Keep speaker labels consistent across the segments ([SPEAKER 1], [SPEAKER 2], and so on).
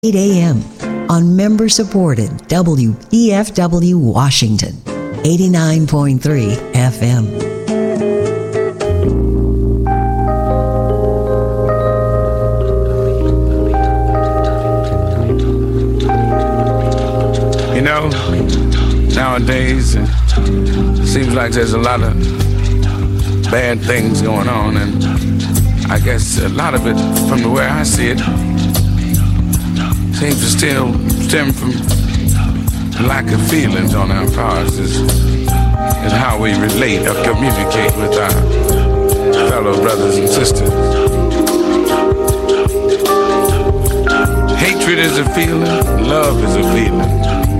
[SPEAKER 1] 8 a.m. on member-supported WEFW Washington, 89.3 FM.
[SPEAKER 2] You know, nowadays it seems like there's a lot of bad things going on, and I guess a lot of it, from the way I see it, seems to still stem from lack of feelings on our parts, is how we relate or communicate with our fellow brothers and sisters. Hatred is a feeling, love is a feeling.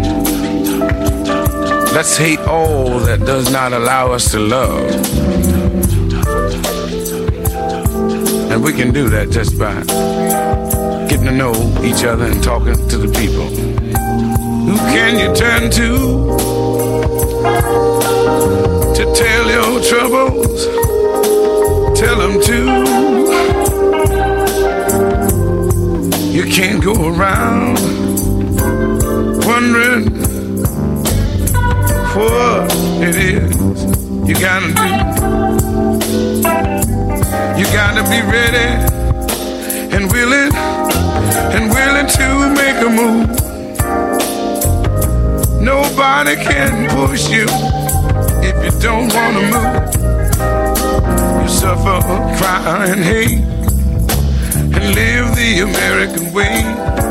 [SPEAKER 2] Let's hate all that does not allow us to love. And we can do that just by getting to know each other and talking to the people. Who can you turn to tell your troubles? Tell them to. You can't go around wondering what it is you gotta do. You gotta be ready and willing to make a move. Nobody can push you if you don't wanna move. You suffer, cry and hate and live the American way.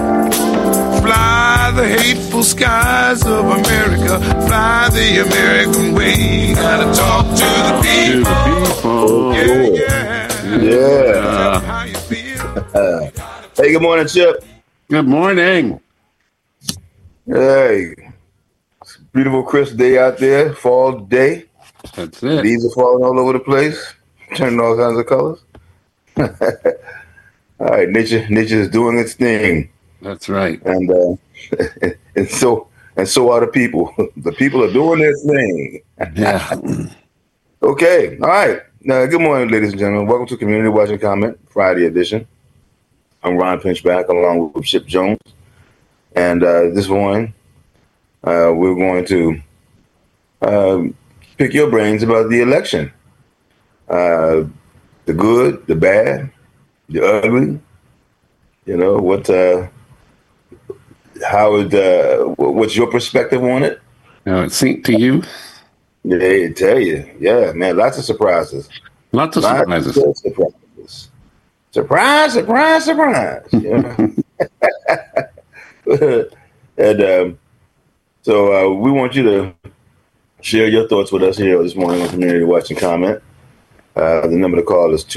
[SPEAKER 2] Fly the hateful skies of America. Fly the American way. Gotta talk to the people.
[SPEAKER 3] Yeah.
[SPEAKER 2] How you feel.
[SPEAKER 3] Hey, good morning, Chip.
[SPEAKER 4] Good morning.
[SPEAKER 3] Hey. It's a beautiful, crisp day out there. Fall day.
[SPEAKER 4] That's it.
[SPEAKER 3] Leaves are falling all over the place. Turning all kinds of colors. All right, nature is doing its thing.
[SPEAKER 4] That's right.
[SPEAKER 3] And and so are the people. The people are doing their thing.
[SPEAKER 4] Yeah.
[SPEAKER 3] Okay. All right. Now, good morning, ladies and gentlemen. Welcome to Community Watching Comment Friday edition. I'm Ron Pinchback along with Chip Jones. And this morning, we're going to pick your brains about the election. The good, the bad, the ugly. You know, what's your perspective on it?
[SPEAKER 4] Now it seemed to you.
[SPEAKER 3] Yeah, they tell you. Yeah, man, lots of surprises.
[SPEAKER 4] Lots of surprises.
[SPEAKER 3] Surprise, surprise, surprise. Yeah. And so we want you to share your thoughts with us here this morning on Community Watching Comment. The number to call is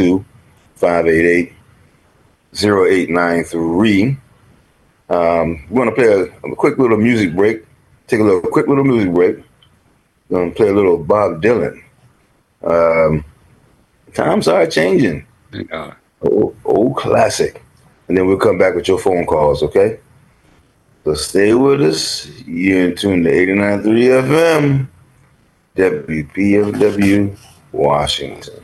[SPEAKER 3] 202-588-0893. We're going to play a quick little music break. Take a quick little music break. We're going to play a little Bob Dylan. Times are changing.
[SPEAKER 4] They are.
[SPEAKER 3] Old classic. And then we'll come back with your phone calls, okay? So stay with us. You're in tune to 89.3 FM, WPFW, Washington.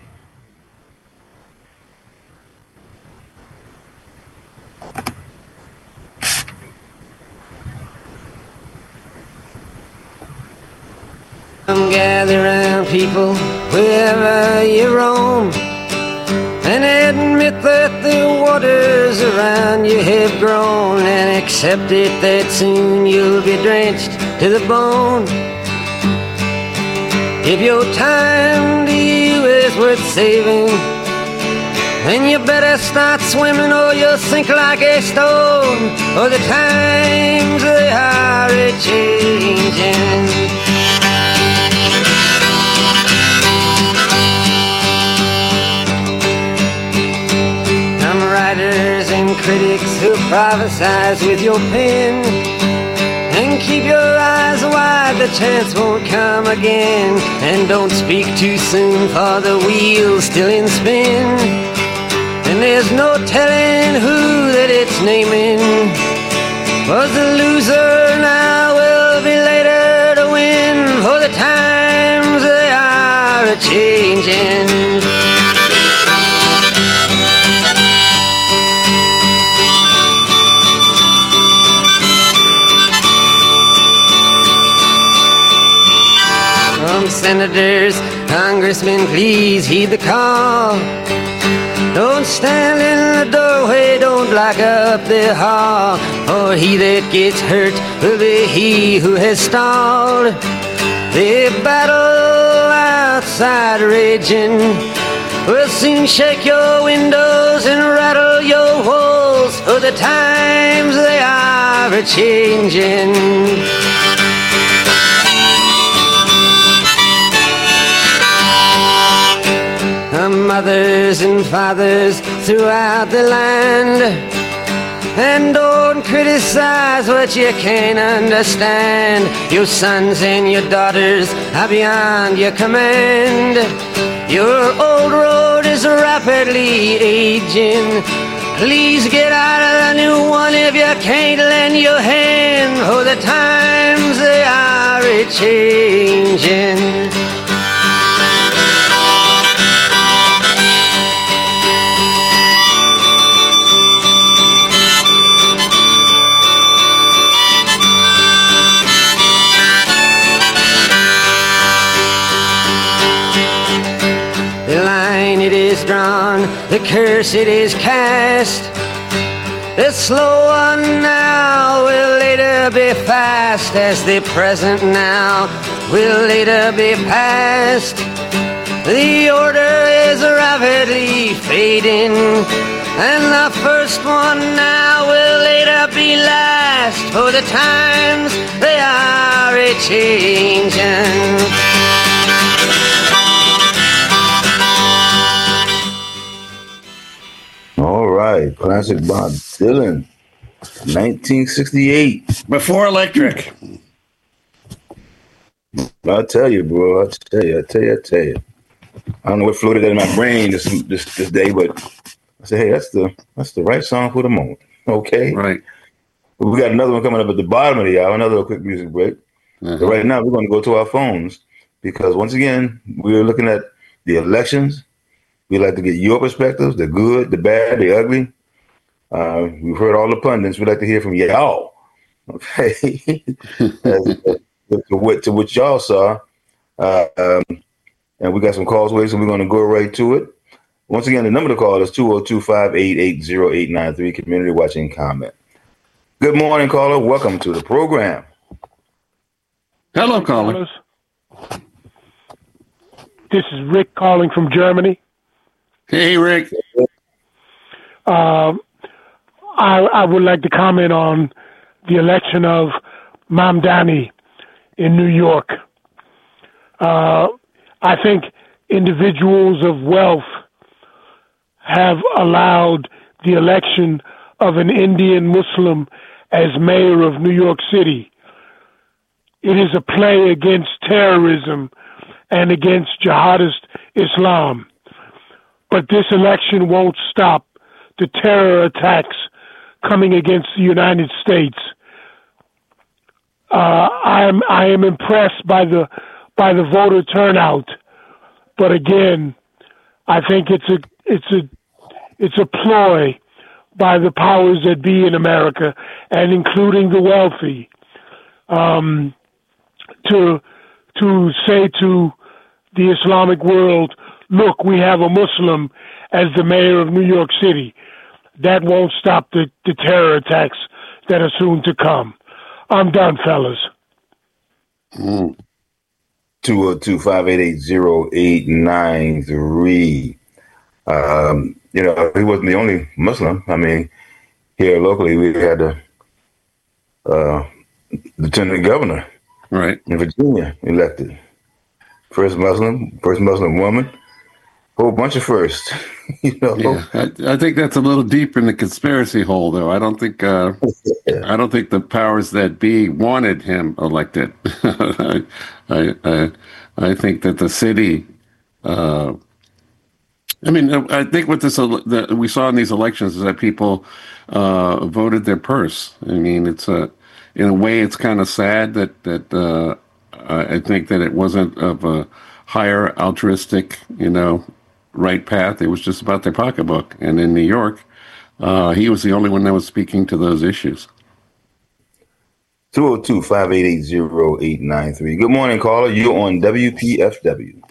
[SPEAKER 5] Come gather round, people, wherever you roam, and admit that the waters around you have grown, and accept it that soon you'll be drenched to the bone. If your time to you is worth saving, then you better start swimming or you'll sink like a stone, or the times they are a-changing. Writers and critics who prophesize with your pen, and keep your eyes wide, the chance won't come again. And don't speak too soon, for the wheel's still in spin, and there's no telling who that it's naming. Was the loser now will be later to win, for the times they are a-changing. senators, congressmen, please heed the call. Don't stand in the doorway, don't block up the hall, for he that gets hurt will be he who has stalled. The battle outside raging will soon shake your windows and rattle your walls, for the times they are a-changing. Mothers and fathers throughout the land, and don't criticize what you can't understand. Your sons and your daughters are beyond your command. Your old road is rapidly aging. Please get out of the new one if you can't lend your hand, for the times they are a-changing. It is drawn, the curse it is cast. The slow one now will later be fast, as the present now will later be past. The order is rapidly fading, and the first one now will later be last, for the times they are a-changing.
[SPEAKER 3] All right, classic Bob Dylan, 1968.
[SPEAKER 4] Before Electric.
[SPEAKER 3] I'll tell you, bro. I tell you. I don't know what floated in my brain this day, but I said, hey, that's the right song for the moment. Okay,
[SPEAKER 4] right.
[SPEAKER 3] We got another one coming up at the bottom of the hour. Another quick music break. But right now, we're going to go to our phones because once again, we're looking at the elections. We like to get your perspectives, the good, the bad, the ugly. We've heard all the pundits. We'd like to hear from y'all. Okay. to what y'all saw. And we got some calls waiting, so we're going to go right to it. Once again, the number to call is 202-588-0893, Community Watching Comment. Good morning, caller. Welcome to the program.
[SPEAKER 4] Hello, caller.
[SPEAKER 6] This is Rick calling from Germany.
[SPEAKER 4] Hey, Rick.
[SPEAKER 6] I would like to comment on the election of Mamdani in New York. I think individuals of wealth have allowed the election of an Indian Muslim as mayor of New York City. It is a play against terrorism and against jihadist Islam. But this election won't stop the terror attacks coming against the United States. I am impressed by the voter turnout, but again, I think it's a ploy by the powers that be in America, and including the wealthy, to say to the Islamic world, look, we have a Muslim as the mayor of New York City. That won't stop the terror attacks that are soon to come. I'm done, fellas.
[SPEAKER 3] 202-588-0893. He wasn't the only Muslim. I mean, here locally, we had the lieutenant governor in Virginia elected. First Muslim woman. Whole bunch of firsts.
[SPEAKER 4] Yeah, I think that's a little deep in the conspiracy hole, though. I don't think the powers that be wanted him elected. I think that the city. I think what that we saw in these elections is that people voted their purse. I mean, it's in a way, it's kind of sad that I think that it wasn't of a higher altruistic, right path. It was just about their pocketbook. And in New York, he was the only one that was speaking to those issues.
[SPEAKER 3] 202-588-0893. Good morning, caller. You're on WPFW.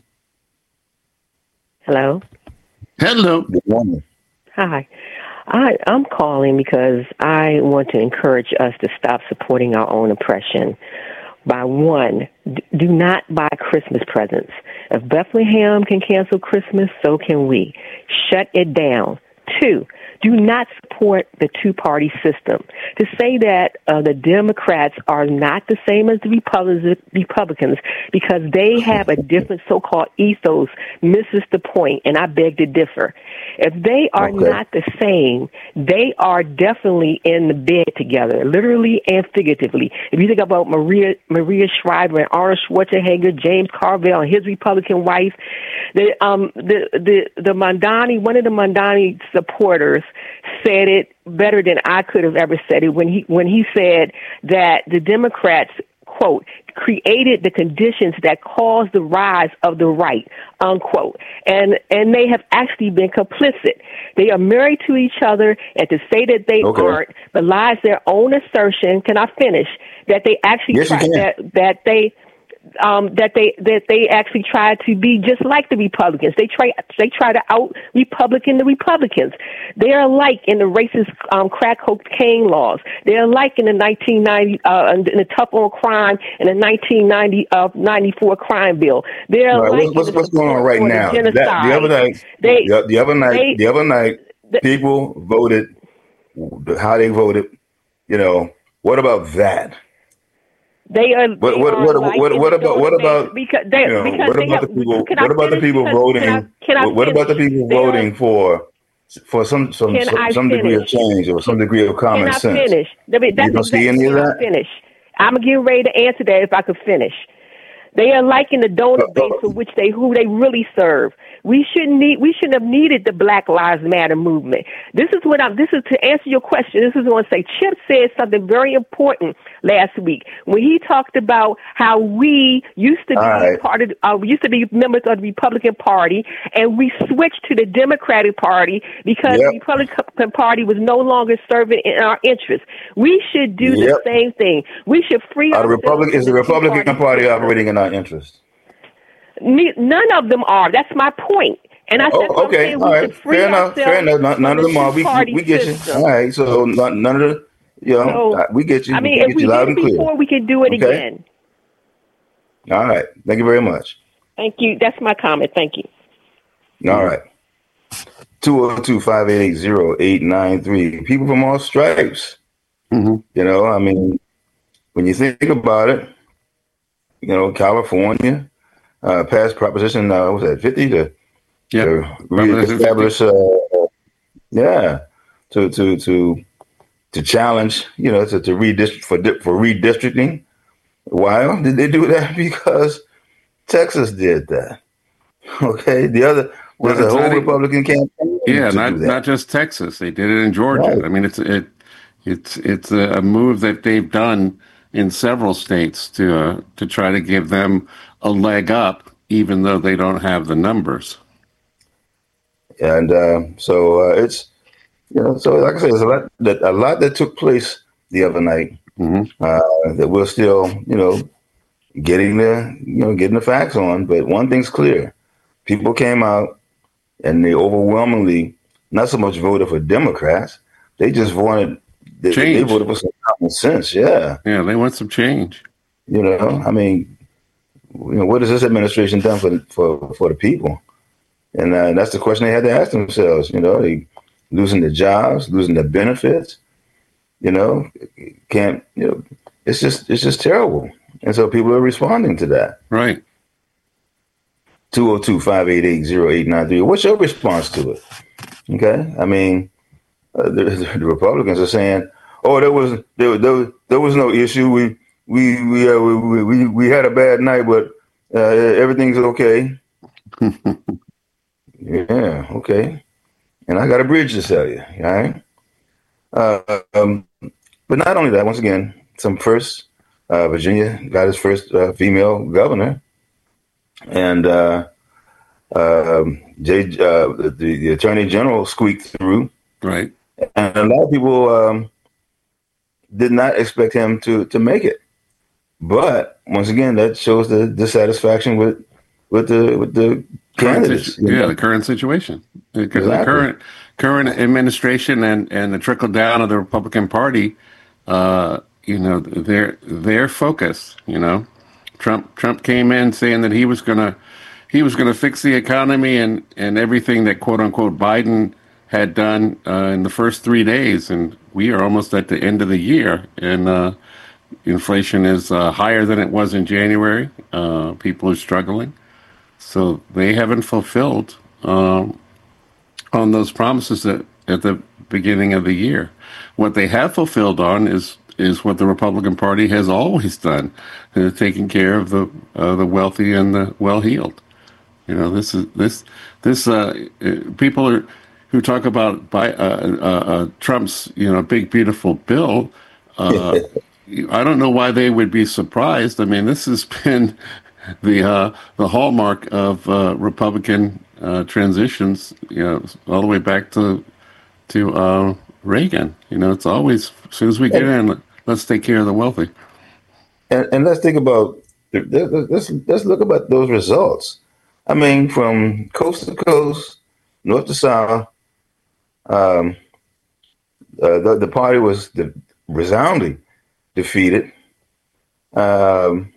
[SPEAKER 7] Hello.
[SPEAKER 4] Hello.
[SPEAKER 3] Good morning.
[SPEAKER 7] Hi. I'm calling because I want to encourage us to stop supporting our own oppression. By one, do not buy Christmas presents. If Bethlehem can cancel Christmas, so can we. Shut it down. Two, do not support the two-party system. To say that the Democrats are not the same as the Republicans because they have a different so-called ethos misses the point, and I beg to differ. If they are not the same, they are definitely in the bed together, literally and figuratively. If you think about Maria Shriver and Arnold Schwarzenegger, James Carville and his Republican wife, the Mamdani, one of the Mamdani supporters said it better than I could have ever said it when he said that the Democrats, quote, created the conditions that caused the rise of the right, unquote. And they have actually been complicit. They are married to each other, and to say that they aren't belies their own assertion. Can I finish? That they actually that they actually try to be just like the Republicans. They try to out Republican the Republicans. They are alike in the racist crack cocaine laws. They are alike in the 1990 in the tough on crime and the 1994 crime bill. They are alike.
[SPEAKER 3] What's going on right now? The other night, people voted how they voted. You know, what about that?
[SPEAKER 7] They are.
[SPEAKER 3] What about the people voting? What about the people voting for some degree of change or some degree of common sense?
[SPEAKER 7] Finish? You don't see any of that. Finish. I'm getting ready to answer that if I could finish. They are liking the donor base for who they really serve. We shouldn't have needed the Black Lives Matter movement. This is to answer your question. This is what I say. Chip said something very important last week when he talked about how we used to be members of the Republican Party, and we switched to the Democratic Party because the Republican Party was no longer serving in our interests. We should do the same thing. We should free ourselves.
[SPEAKER 3] Is the Republican Party operating in our interest?
[SPEAKER 7] None of them are. That's my point. And I said,
[SPEAKER 3] okay, all right, fair enough. None of them are. We get you. All right, so none of the, we get you.
[SPEAKER 7] I mean, if we did it before, we could do it again.
[SPEAKER 3] All right. Thank you very much.
[SPEAKER 7] Thank you. That's my comment. Thank you.
[SPEAKER 3] All right. 202-588-0893. People from all stripes. Mm-hmm. You know, I mean, when you think about it, California passed Proposition, what was that, 50 to reestablish, to challenge, to redistrict for redistricting. Why did they do that? Because Texas did that. Okay, there's a whole Republican campaign.
[SPEAKER 4] Yeah, not just Texas. They did it in Georgia. Right. I mean, it's a move that they've done in several states to try to give them a leg up, even though they don't have the numbers.
[SPEAKER 3] And so it's, so like I said, there's a lot that took place the other night that we're still, getting the facts on. But one thing's clear: people came out and they overwhelmingly not so much voted for Democrats; they just wanted they voted for some common sense. Yeah,
[SPEAKER 4] they want some change.
[SPEAKER 3] I mean, what has this administration done for the people? And that's the question they had to ask themselves. They losing their jobs, losing their benefits. Can't. It's just terrible. And so people are responding to that.
[SPEAKER 4] Right.
[SPEAKER 3] 202-588-0893. What's your response to it? Okay. I mean, the Republicans are saying, "Oh, there was no issue. We had a bad night, but everything's okay." Yeah. Okay. And I got a bridge to sell you. All right. But not only that. Once again, some first. Virginia got its first female governor, and the Attorney General squeaked through.
[SPEAKER 4] Right.
[SPEAKER 3] And a lot of people did not expect him to make it. But once again, that shows the dissatisfaction with the candidates.
[SPEAKER 4] The current situation. Because the current administration and the trickle down of the Republican Party, their focus. Trump came in saying that he was gonna fix the economy and everything that quote unquote Biden had done in the first 3 days, and we are almost at the end of the year, and inflation is higher than it was in January. People are struggling, so they haven't fulfilled on those promises at the beginning of the year. What they have fulfilled on is what the Republican Party has always done, taking care of the wealthy and the well-heeled. People who talk about Trump's big beautiful bill. I don't know why they would be surprised. I mean, this has been the hallmark of Republican transitions, all the way back to Reagan. It's always, as soon as we get in, let's take care of the wealthy.
[SPEAKER 3] And let's think about let's look about those results. I mean, from coast to coast, north to south, the party was resoundingly defeated. Among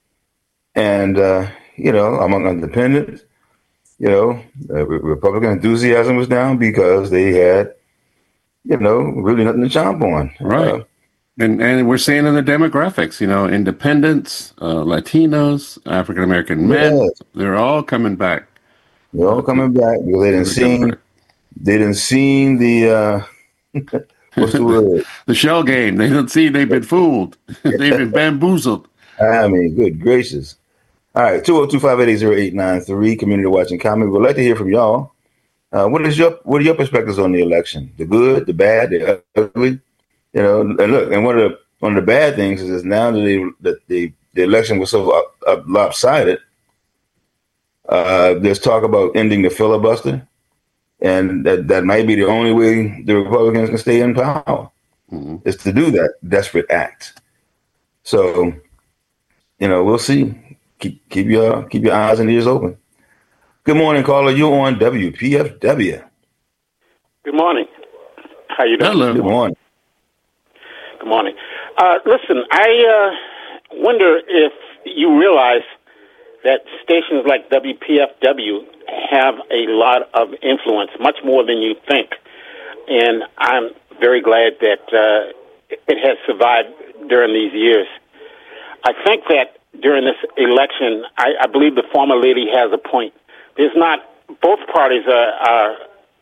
[SPEAKER 3] independents, Republican enthusiasm was down because they had, really nothing to chomp on.
[SPEAKER 4] Right. And we're seeing in the demographics, independents, Latinos, African-American men, they're all coming back.
[SPEAKER 3] They're all coming back because they didn't see the what's the word?
[SPEAKER 4] The shell game. They didn't see they've been fooled. They've been bamboozled.
[SPEAKER 3] I mean, good gracious. All right, 202-580-0893, Community Watching Comment. We'd like to hear from y'all. What are your perspectives on the election? The good, the bad, the ugly? And look, and one of the bad things is now that the election was so lopsided. There's talk about ending the filibuster, and that might be the only way the Republicans can stay in power, is to do that desperate act. So, we'll see. Keep your eyes and ears open. Good morning, caller. You on WPFW?
[SPEAKER 8] Good morning. How you doing?
[SPEAKER 4] Hello.
[SPEAKER 3] Good morning.
[SPEAKER 8] Good morning. Listen, I wonder if you realize that stations like WPFW have a lot of influence, much more than you think. And I'm very glad that it has survived during these years. I think that during this election, I believe the former lady has a point. There's not, both parties are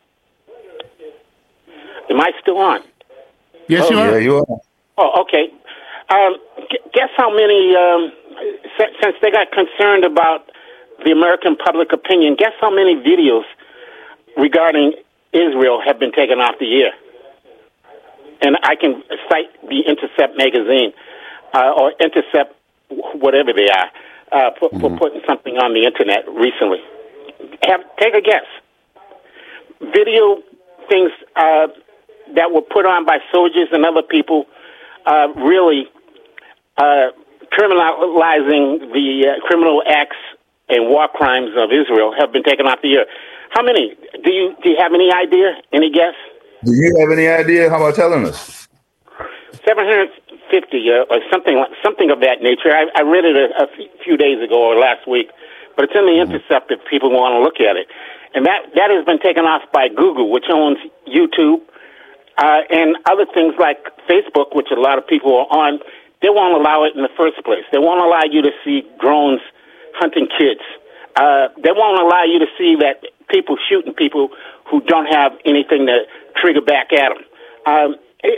[SPEAKER 8] am I still on?
[SPEAKER 4] Yes, you are.
[SPEAKER 3] Yeah, you are.
[SPEAKER 8] Oh, okay. Guess how many, since they got concerned about the American public opinion, guess how many videos regarding Israel have been taken off the air? And I can cite the Intercept magazine or Intercept, whatever they are, for putting something on the internet recently. Take a guess. Video things that were put on by soldiers and other people really criminalizing the criminal acts and war crimes of Israel have been taken off the air. How many? Do you have any idea? Any guess?
[SPEAKER 3] Do you have any idea? How about telling us?
[SPEAKER 8] 750 or something of that nature. I read it a few days ago or last week, but it's in the Intercept if people want to look at it. And that has been taken off by Google, which owns YouTube, and other things like Facebook, which a lot of people are on. They won't allow it in the first place. They won't allow you to see drones hunting kids. They won't allow you to see that people shooting people who don't have anything to trigger back at them.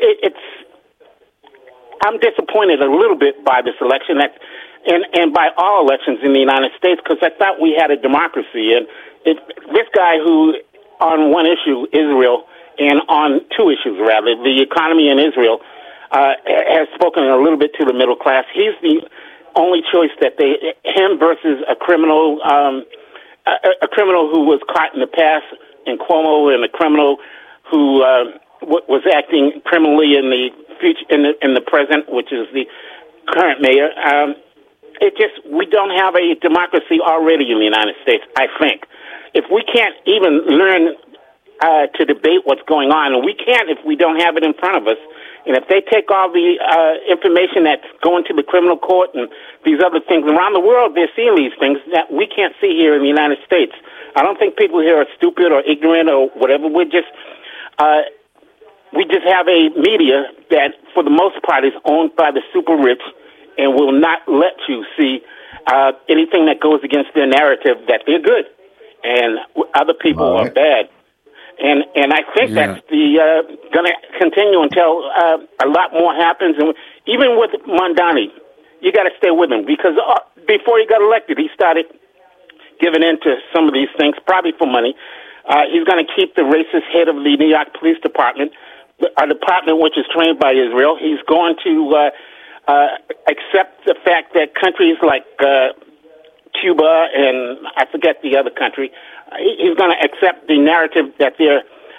[SPEAKER 8] I'm disappointed a little bit by this election and by all elections in the United States, because I thought we had a democracy. And this guy who, on one issue, Israel, and on two issues, rather, the economy in Israel, has spoken a little bit to the middle class. He's the only choice that him versus a criminal who was caught in the past in Cuomo, and a criminal who was acting criminally in the future, in the present, which is the current mayor. We don't have a democracy already in the United States, I think. If we can't even learn to debate what's going on, and we can't if we don't have it in front of us, and if they take all the information that's going to the criminal court and these other things around the world, they're seeing these things that we can't see here in the United States. I don't think people here are stupid or ignorant or whatever. We just have a media that, for the most part, is owned by the super rich and will not let you see anything that goes against their narrative that they're good and other people are bad. And I think that's going to continue until a lot more happens. And even with Mondani, you got to stay with him because before he got elected, he started giving in to some of these things, probably for money. He's going to keep the racist head of the New York Police Department, a department which is trained by Israel. He's going to accept the fact that countries like Cuba and I forget the other country, he's going to accept the narrative that they're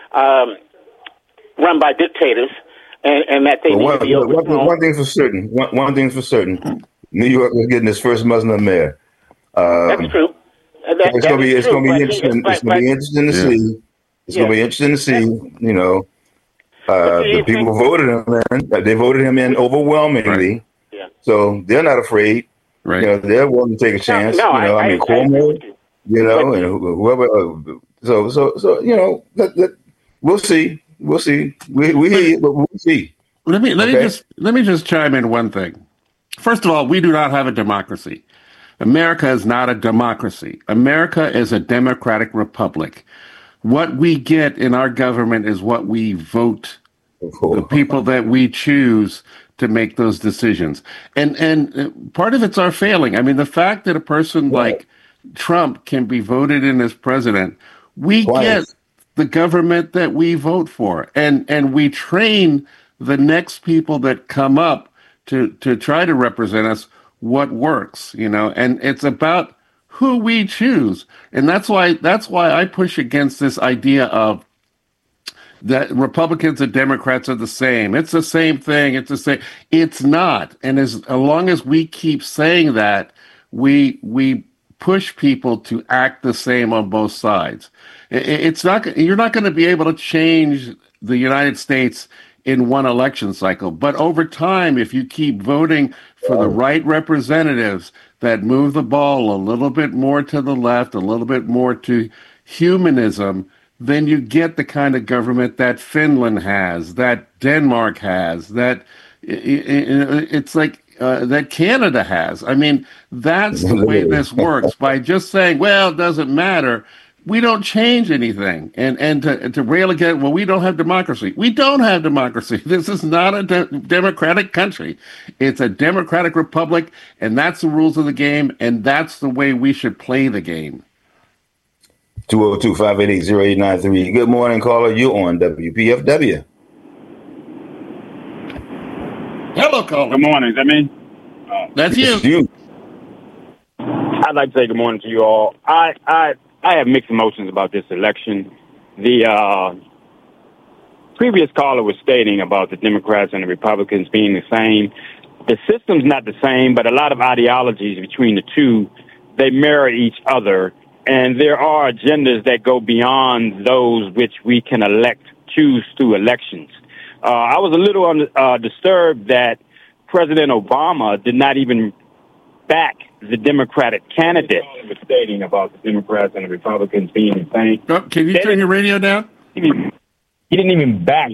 [SPEAKER 8] run by dictators and that they need to be overthrown.
[SPEAKER 3] One thing's for certain. One thing's for certain. New York is getting its first Muslim mayor.
[SPEAKER 8] That's true.
[SPEAKER 3] It's going to be interesting. It's going to be interesting to see. It's going to be interesting to see. You know, the people voted him in. They voted him in overwhelmingly.
[SPEAKER 8] Right. Yeah.
[SPEAKER 3] So they're not afraid.
[SPEAKER 4] Right.
[SPEAKER 3] You know, they're willing to take a chance. I mean, Cuomo. You know, and whoever. So you know, we'll see. We'll see. We hear you, but we'll see.
[SPEAKER 4] Let me just chime in one thing. First of all, we do not have a democracy. America is not a democracy. America is a democratic republic. What we get in our government is what we vote, the people that we choose to make those decisions. And part of it's our failing. I mean, the fact that a person like Trump can be voted in as president, we get the government that we vote for. And we train the next people that come up to try to represent us what works, you know, and it's about who we choose. And that's why I push against this idea of that Republicans and Democrats are the same. It's the same thing. It's the same. It's not. And as long as we keep saying that, we push people to act the same on both sides. It's not. You're not going to be able to change the United States in one election cycle. But over time, if you keep voting for the right representatives that move the ball a little bit more to the left, a little bit more to humanism, then you get the kind of government that Finland has, that Denmark has, that it's like that Canada has. I mean, that's the way this works. By just saying, well, it doesn't matter, we don't change anything. And to rail again, well, we don't have democracy. We don't have democracy. This is not a democratic country. It's a democratic republic, and that's the rules of the game, and that's the way we should play the game.
[SPEAKER 3] 202-588-0893. Good morning, caller. You on WPFW.
[SPEAKER 4] Hello, caller.
[SPEAKER 9] Good morning. Is that me?
[SPEAKER 4] That's you.
[SPEAKER 3] It's you.
[SPEAKER 9] I'd like to say good morning to you all. I have mixed emotions about this election. The previous caller was stating about the Democrats and the Republicans being the same. The system's not the same, but a lot of ideologies between the two, they mirror each other. And there are agendas that go beyond those which we can choose through elections. I was a little disturbed that President Obama did not even back the Democratic candidate. He was stating about the Democrats and the Republicans being the same.
[SPEAKER 4] Oh, can you turn your radio down?
[SPEAKER 9] He didn't even back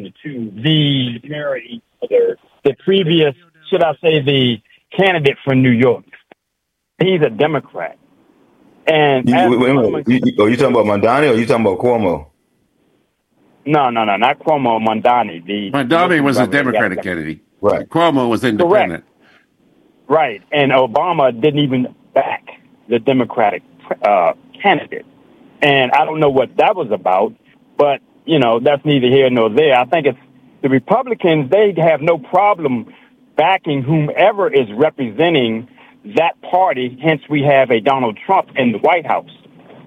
[SPEAKER 9] the previous, should I say, the candidate for New York. He's a Democrat. And
[SPEAKER 3] are you talking about Mondani or are you talking about Cuomo?
[SPEAKER 9] No, not Cuomo. Mondani.
[SPEAKER 4] Mondani was a Democratic candidate.
[SPEAKER 3] Right.
[SPEAKER 4] Cuomo was independent.
[SPEAKER 9] Correct. Right. And Obama didn't even back the Democratic candidate. And I don't know what that was about, but, you know, that's neither here nor there. I think it's the Republicans, they have no problem backing whomever is representing that party. Hence, we have a Donald Trump in the White House.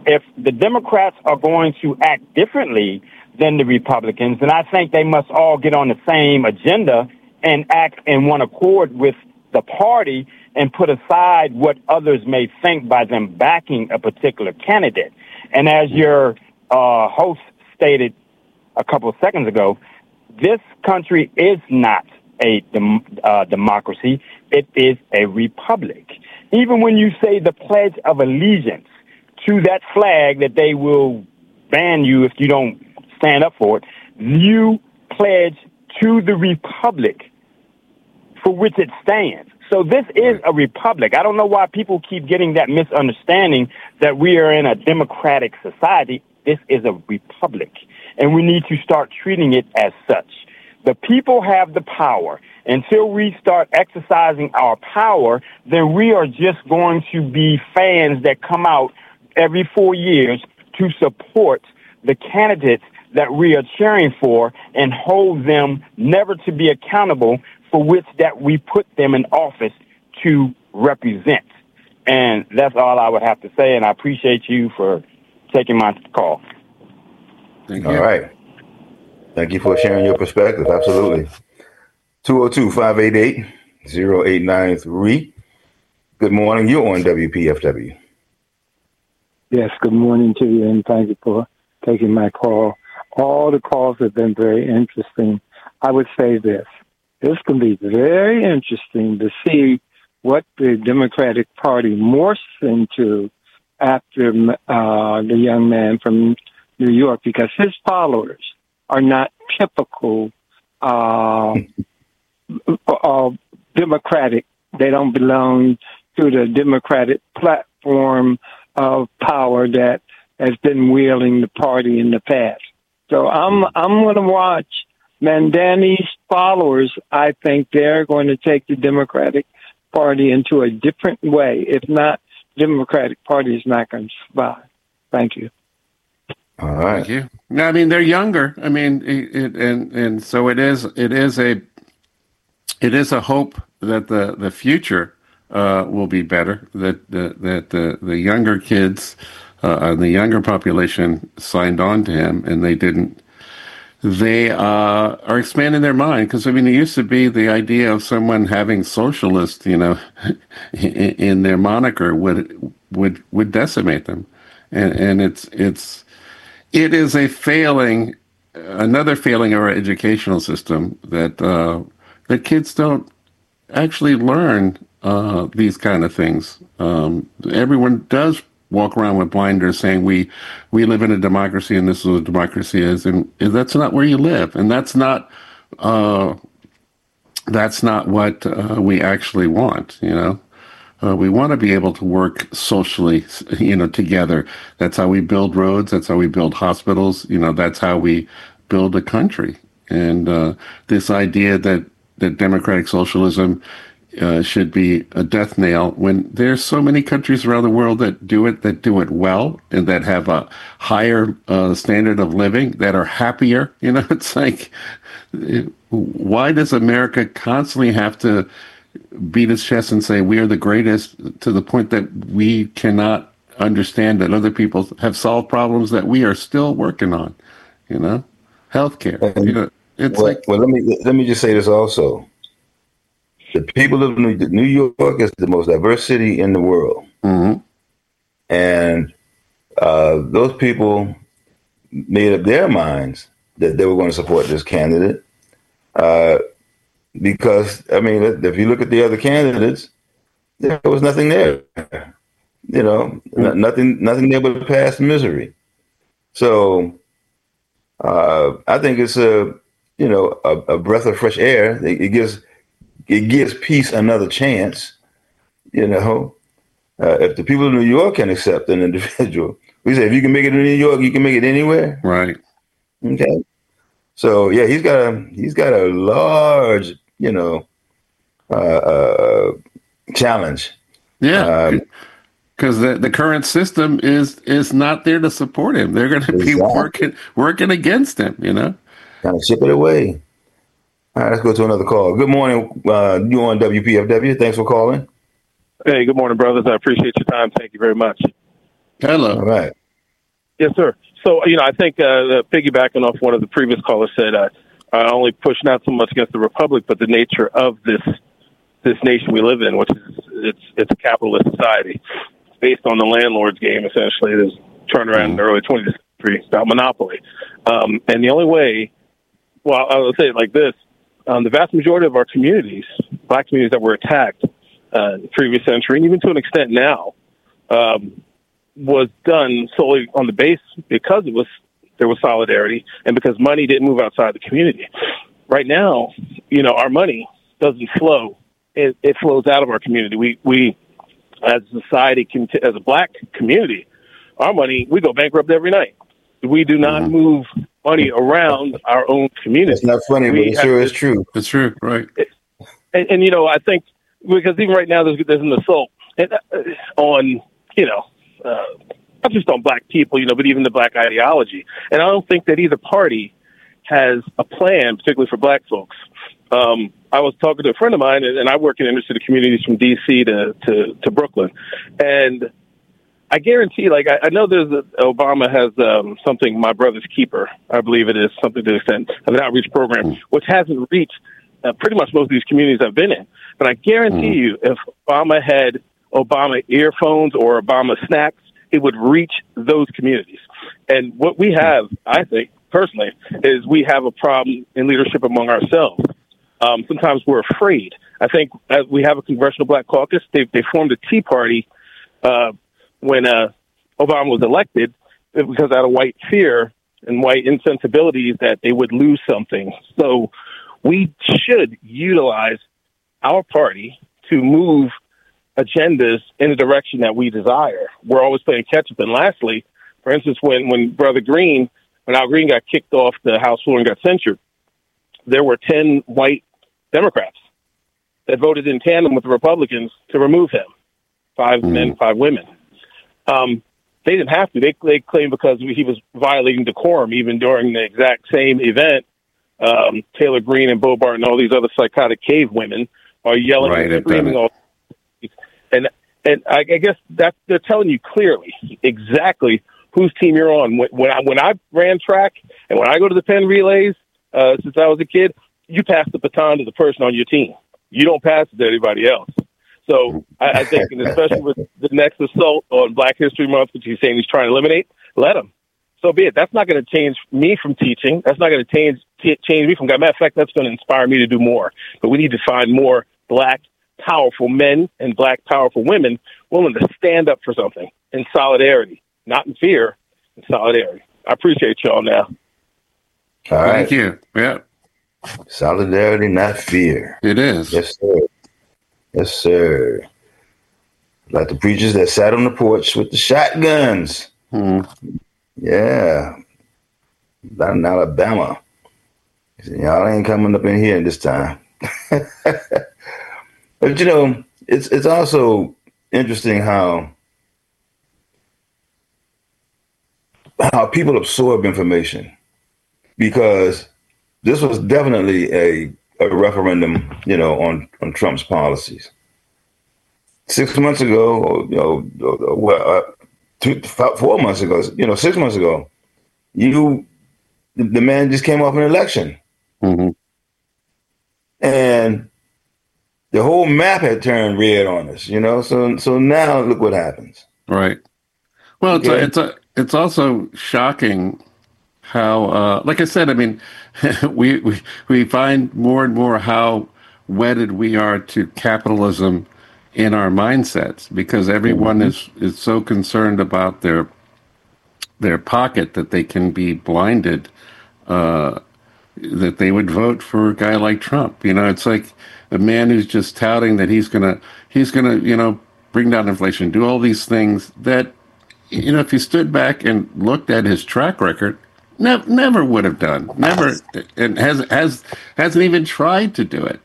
[SPEAKER 9] if the Democrats are going to act differently than the Republicans, then I think they must all get on the same agenda and act in one accord with the party and put aside what others may think by them backing a particular candidate. And as your host stated a couple of seconds ago, this country is not a democracy. It is a republic. Even when you say the Pledge of Allegiance to that flag that they will ban you if you don't stand up for it, you pledge to the republic for which it stands. So this is a republic. I don't know why people keep getting that misunderstanding that we are in a democratic society. This is a republic, and we need to start treating it as such. The people have the power. Until we start exercising our power, then we are just going to be fans that come out every 4 years to support the candidates that we are cheering for and hold them never to be accountable for which that we put them in office to represent. And that's all I would have to say, and I appreciate you for taking my call.
[SPEAKER 4] Thank you.
[SPEAKER 3] All right. Thank you for sharing your perspective. Absolutely. 202-588-0893. Good morning. You're on WPFW.
[SPEAKER 10] Yes, good morning to you, and thank you for taking my call. All the calls have been very interesting. I would say this. This can be very interesting to see what the Democratic Party morphs into after the young man from New York, because his followers are not typical Democratic. They don't belong to the Democratic platform of power that has been wielding the party in the past. So I'm going to watch Mandani's followers. I think they're going to take the Democratic Party into a different way. If not, the Democratic Party is not going to survive. Thank you.
[SPEAKER 3] All right.
[SPEAKER 4] Thank you. No, I mean, they're younger. I mean, and so it is a hope that the future will be better. That the younger kids, the younger population signed on to him, and they didn't. They are expanding their mind, because I mean, it used to be the idea of someone having socialist, in their moniker would decimate them, and it is a failing, another failing of our educational system, that that kids don't actually learn these kind of things. Everyone does walk around with blinders saying we live in a democracy and this is what democracy is, and that's not where you live, and that's not what we actually want. We want to be able to work socially, together. That's how we build roads. That's how we build hospitals. That's how we build a country. And this idea that democratic socialism should be a death nail, when there's so many countries around the world that do it well, and that have a higher standard of living, that are happier. It's like, why does America constantly have to beat its chest and say we are the greatest, to the point that we cannot understand that other people have solved problems that we are still working on? Healthcare.
[SPEAKER 3] Let me just say this also. The people of New York is the most diverse city in the world.
[SPEAKER 4] Mm-hmm.
[SPEAKER 3] And those people made up their minds that they were going to support this candidate. Because, I mean, if you look at the other candidates, there was nothing there. Nothing there but past misery. So I think it's a breath of fresh air. It gives peace another chance. If the people of New York can accept an individual, we say if you can make it in New York, you can make it anywhere.
[SPEAKER 4] Right.
[SPEAKER 3] Okay. So yeah, he's got a large, challenge.
[SPEAKER 4] Yeah. Because the current system is not there to support him. They're going to be working against him.
[SPEAKER 3] Kind of ship it away. All right, let's go to another call. Good morning. You on WPFW. Thanks for calling.
[SPEAKER 11] Hey, good morning, brothers. I appreciate your time. Thank you very much.
[SPEAKER 4] Hello.
[SPEAKER 3] All right.
[SPEAKER 11] Yes, sir. So, I think piggybacking off one of the previous callers said, only push not so much against the republic, but the nature of this nation we live in, which is it's a capitalist society. It's based on the landlord's game, essentially. It is turned around in the early 20th century. It's about monopoly. And the only way, well, I'll say it like this, the vast majority of our communities, black communities that were attacked in the previous century, and even to an extent now, was done solely on the base because there was solidarity and because money didn't move outside the community. Right now, our money doesn't flow. It flows out of our community. We as a society, as a black community, our money, we go bankrupt every night. We do not move money around our own community.
[SPEAKER 3] It's not funny, but it sure is true.
[SPEAKER 4] It's true, right?
[SPEAKER 11] And I think because even right now there's an assault on not just on black people, but even the black ideology. And I don't think that either party has a plan, particularly for black folks. I was talking to a friend of mine, and I work in inner city communities from D.C. to Brooklyn. And I guarantee, I know Obama has something, My Brother's Keeper, I believe it is, something to the extent of an outreach program, which hasn't reached pretty much most of these communities I've been in. But I guarantee you, if Obama had Obama earphones or Obama snacks, it would reach those communities. And what we have, I think, personally, is we have a problem in leadership among ourselves. Sometimes we're afraid. I think we have a Congressional Black Caucus. They formed a Tea Party when Obama was elected because out of white fear and white insensibilities that they would lose something. So we should utilize our party to move agendas in the direction that we desire. We're always playing catch up. And lastly, for instance, when Al Green got kicked off the House floor and got censured, there were 10 white Democrats that voted in tandem with the Republicans to remove him. 5 men, 5 women. They didn't have to. They claimed because he was violating decorum even during the exact same event. Taylor Greene and Bo Barton and all these other psychotic cave women are yelling and screaming all. And I guess that they're telling you clearly exactly whose team you're on. When I ran track and when I go to the Penn relays since I was a kid, you pass the baton to the person on your team. You don't pass it to anybody else. So I think, and especially with the next assault on Black History Month, which he's saying he's trying to eliminate, let him. So be it. That's not going to change me from teaching. That's not going to change me from God. Matter of fact, that's going to inspire me to do more. But we need to find more Black powerful men and Black powerful women willing to stand up for something in solidarity, not in fear, in solidarity. I appreciate y'all now.
[SPEAKER 3] All right.
[SPEAKER 4] Thank you. Yeah.
[SPEAKER 3] Solidarity, not fear.
[SPEAKER 4] It is.
[SPEAKER 3] Yes, sir. Yes, sir. Like the preachers that sat on the porch with the shotguns. Yeah. Down in Alabama. Y'all ain't coming up in here this time. But it's also interesting how people absorb information, because this was definitely a referendum, on Trump's policies. 6 months ago, 4 months ago, 6 months ago, the man just came off an election. And the whole map had turned red on us, So now look what happens.
[SPEAKER 4] Right. Well, it's also shocking how, like I said, I mean, we find more and more how wedded we are to capitalism in our mindsets, because everyone is so concerned about their pocket that they can be blinded, that they would vote for a guy like Trump. It's like a man who's just touting that he's gonna bring down inflation, do all these things that, if you stood back and looked at his track record, never would have done, never, and hasn't even tried to do it,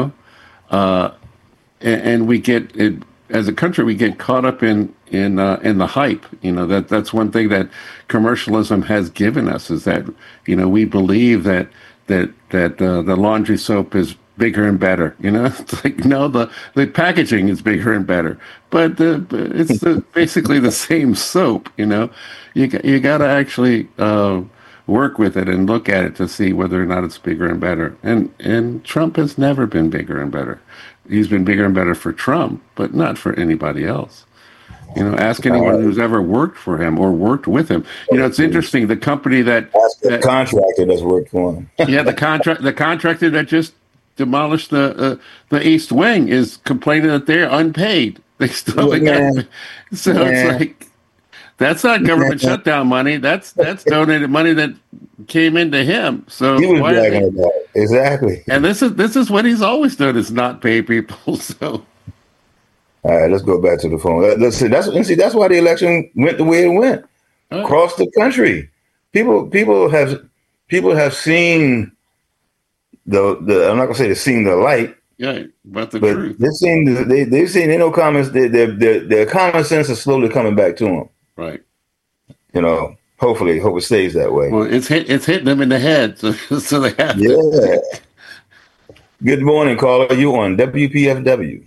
[SPEAKER 4] and we get it as a country. We get caught up in the hype. That's one thing that commercialism has given us, is that we believe that the laundry soap is bigger and better. It's like, no, the packaging is bigger and better, but it's basically the same soap. You got to actually work with it and look at it to see whether or not it's bigger and better. And Trump has never been bigger and better. He's been bigger and better for Trump, but not for anybody else. Ask anyone who's ever worked for him or worked with him. It's interesting. The company that
[SPEAKER 3] contractor that's worked for him.
[SPEAKER 4] Yeah, the contractor that just demolished the East Wing is complaining that they're unpaid. They still got. So it's like, that's not government shutdown money. That's donated money that came into him. So
[SPEAKER 3] he was bragging about it. Exactly.
[SPEAKER 4] And this is what he's always done, is not pay people. So.
[SPEAKER 3] All right, let's go back to the phone. Let's see. That's why the election went the way it went across the country. People have seen the I'm not gonna say they've seen the light.
[SPEAKER 4] Yeah, but
[SPEAKER 3] truth. They've seen comments. Their common sense is slowly coming back to them.
[SPEAKER 4] Right.
[SPEAKER 3] Hopefully, hope it stays that way.
[SPEAKER 4] Well, it's hitting them in the head, so they have.
[SPEAKER 3] Yeah. To. Good morning, caller. You on WPFW?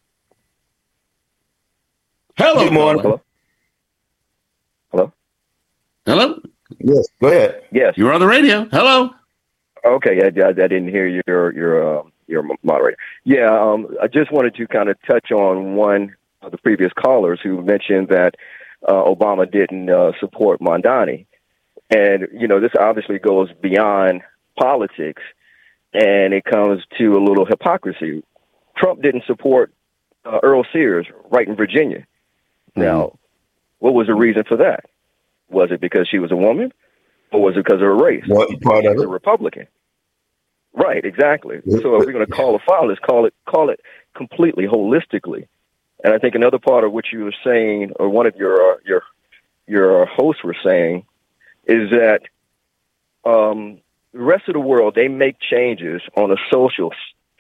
[SPEAKER 4] Hello.
[SPEAKER 3] Good morning.
[SPEAKER 4] Hello.
[SPEAKER 3] Yes. Go ahead.
[SPEAKER 12] Yes.
[SPEAKER 4] You're on the radio. Hello.
[SPEAKER 12] Okay. I didn't hear your moderator. Yeah. I just wanted to kind of touch on one of the previous callers who mentioned that Obama didn't support Mamdani, and this obviously goes beyond politics, and it comes to a little hypocrisy. Trump didn't support Earl Sears right in Virginia. Now, what was the reason for that? Was it because she was a woman, or was it because of her race?
[SPEAKER 3] What part of it?
[SPEAKER 12] A Republican. Right, exactly. So if we're going to call a foul, let's call it completely holistically. And I think another part of what you were saying, or one of your hosts were saying, is that the rest of the world, they make changes on a social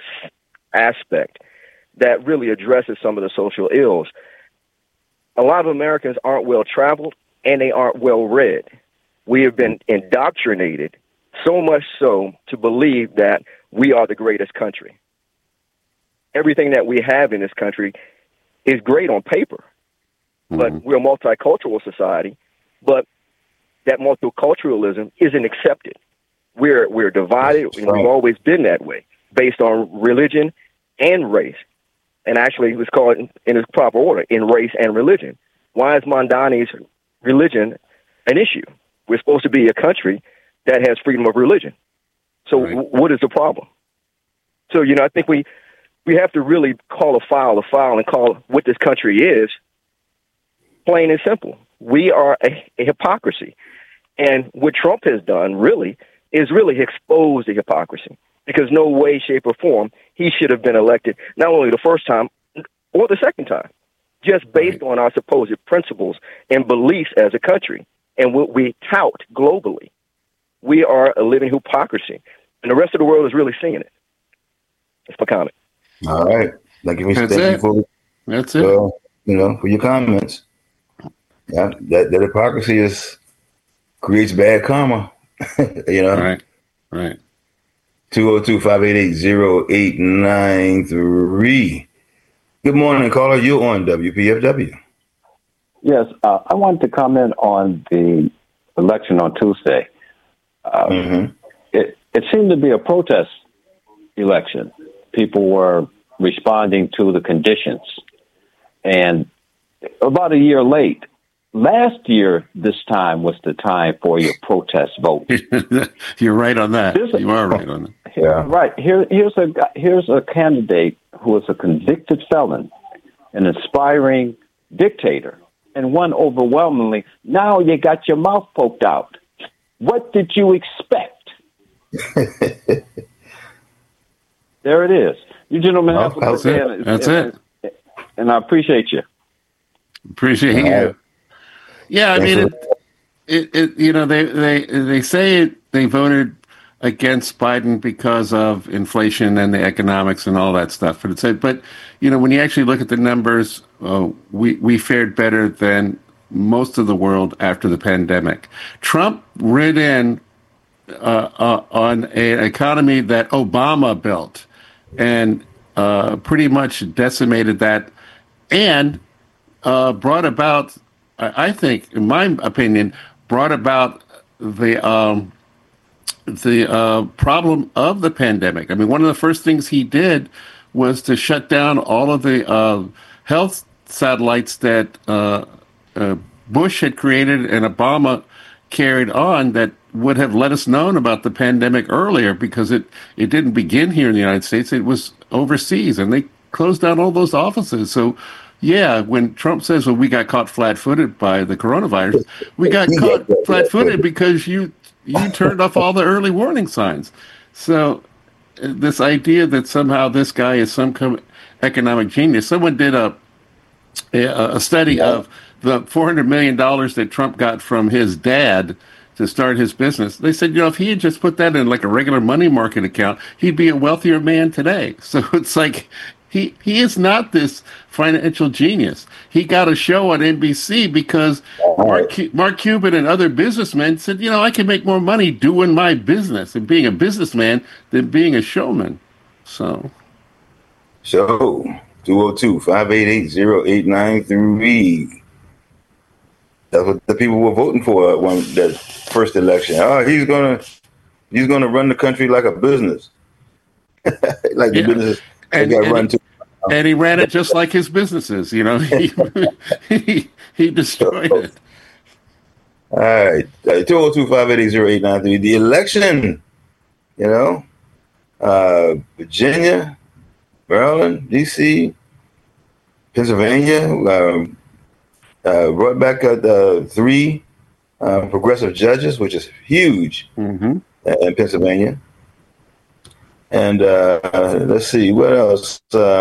[SPEAKER 12] aspect that really addresses some of the social ills. A lot of Americans aren't well traveled and they aren't well read. We have been indoctrinated so much so to believe that we are the greatest country. Everything that we have in this country is great on paper, but we're a multicultural society, but that multiculturalism isn't accepted. We're divided, and we've always been that way, based on religion and race. And actually, let's call it in its proper order, in race and religion. Why is Mamdani's religion an issue? We're supposed to be a country that has freedom of religion. So what is the problem? So, I think we have to really call a foul, and call what this country is, plain and simple. We are a hypocrisy. And what Trump has done is expose the hypocrisy, because no way, shape, or form he should have been elected, not only the first time or the second time, just based on our supposed principles and beliefs as a country and what we tout globally. We are a living hypocrisy, and the rest of the world is really seeing it. That's my comment.
[SPEAKER 3] All right. Thank you for your comments. Yeah, that hypocrisy creates bad karma.
[SPEAKER 4] Right.
[SPEAKER 3] 202-588-0893. Good morning, caller. You're on WPFW.
[SPEAKER 13] Yes, I wanted to comment on the election on Tuesday. It seemed to be a protest election. People were responding to the conditions. And about a year late, last year, this time was the time for your protest vote.
[SPEAKER 4] You're right on that. You are right on that.
[SPEAKER 13] Yeah. Right. Here's a candidate who is a convicted felon, an aspiring dictator, and won overwhelmingly. Now you got your mouth poked out. What did you expect? There it is. You gentlemen have a good day.
[SPEAKER 4] That's it.
[SPEAKER 13] And I appreciate you.
[SPEAKER 4] Appreciate you. Yeah, I mean, they say they voted against Biden because of inflation and the economics and all that stuff. But when you actually look at the numbers, we fared better than most of the world after the pandemic. Trump rid in on an economy that Obama built. and pretty much decimated that, and brought about, I think, in my opinion, brought about the problem of the pandemic. I mean, one of the first things he did was to shut down all of the health satellites that Bush had created and Obama carried on that would have let us know about the pandemic earlier, because it didn't begin here in the United States. It was overseas, and they closed down all those offices. So, yeah, when Trump says, well, we got caught flat-footed by the coronavirus, we got caught flat-footed because you turned off all the early warning signs. So this idea that somehow this guy is some economic genius. Someone did a study of the $400 million that Trump got from his dad to start his business. They said, if he had just put that in like a regular money market account, he'd be a wealthier man today. So it's like he is not this financial genius. He got a show on NBC because Mark Cuban and other businesmen said, I can make more money doing my business and being a businessman than being a showman. So
[SPEAKER 3] 202-588-0893. That's what the people were voting for when that first election. Oh, he's gonna run the country like a business, like the business got run to.
[SPEAKER 4] And he ran it just like his businesses. He destroyed it.
[SPEAKER 3] All right, 202-588-0893. The election, Virginia, Maryland, D.C., Pennsylvania. Brought back 3 progressive judges, which is huge in Pennsylvania. And let's see, what else?